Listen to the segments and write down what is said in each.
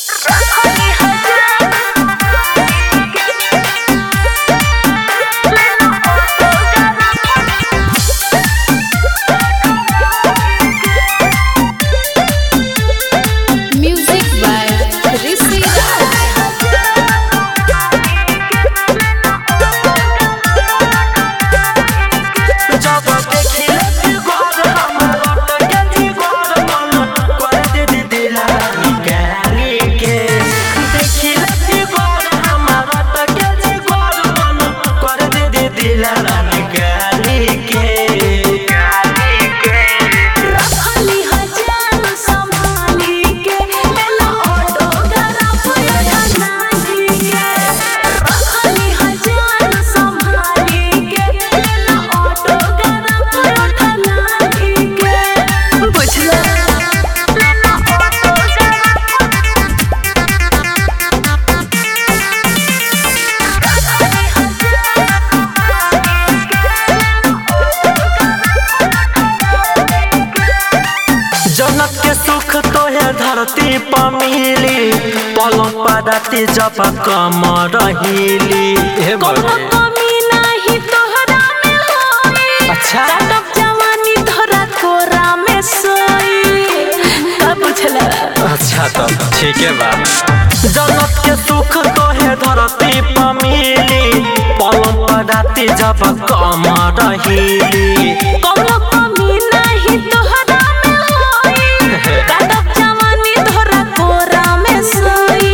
जन्नत के सुख तोहे धरती पर मिली, पलंग पर राती जब कम रहीली। कोनो कमी नहीं तोहरा में होई, अच्छा काटब जवानी तोहरा कोरा में सोई। का बुझला? अच्छा तो ठीक है बा। जन्नत के सुख तोहे धरती पर मिली, पलंग पर राती जब कम रहीली। कोनो कमी नहीं तोहरा में होई, काटब जवानी तोहरा कोरा में सोई।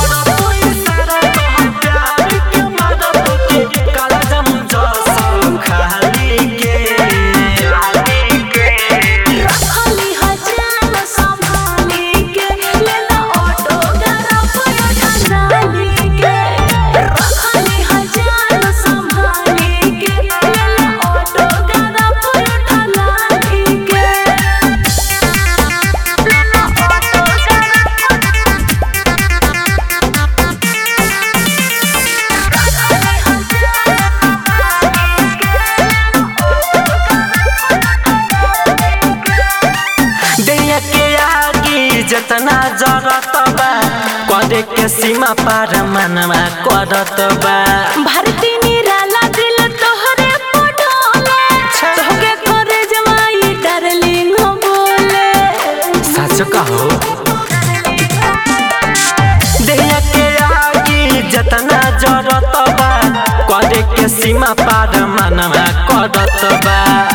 रखली हजान संभाली के, लेला ऑटोग्राफ डाली के। रखली हजान संभाली के, लेला ऑटोग्राफ डाली के। लेला दैया के आगी जतना जरत बा, करे के सीमा पार मनवा करत बा। भारती निराला दिल तोहरे पढ़ोले, तोहके करे जमाई डार्लिंग बोले। सच कहो दैया के आगी जतना जरत बा, करे के सीमा पार मनवा करत बा।